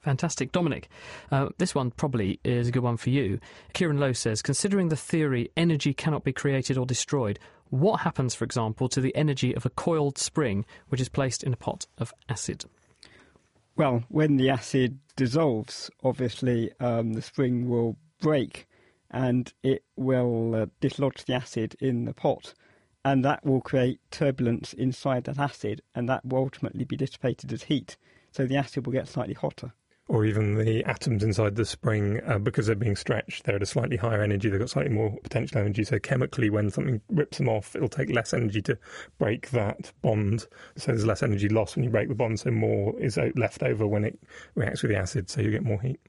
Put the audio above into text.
Fantastic. Dominic, this one probably is a good one for you. Kieran Lowe says, considering the theory energy cannot be created or destroyed, what happens, for example, to the energy of a coiled spring which is placed in a pot of acid? Well, when the acid dissolves, obviously the spring will break and it will dislodge the acid in the pot, and that will create turbulence inside that acid, and that will ultimately be dissipated as heat. So the acid will get slightly hotter. Or even the atoms inside the spring, because they're being stretched, they're at a slightly higher energy, they've got slightly more potential energy. So chemically, when something rips them off, it'll take less energy to break that bond. So there's less energy lost when you break the bond, so more is left over when it reacts with the acid, so you get more heat.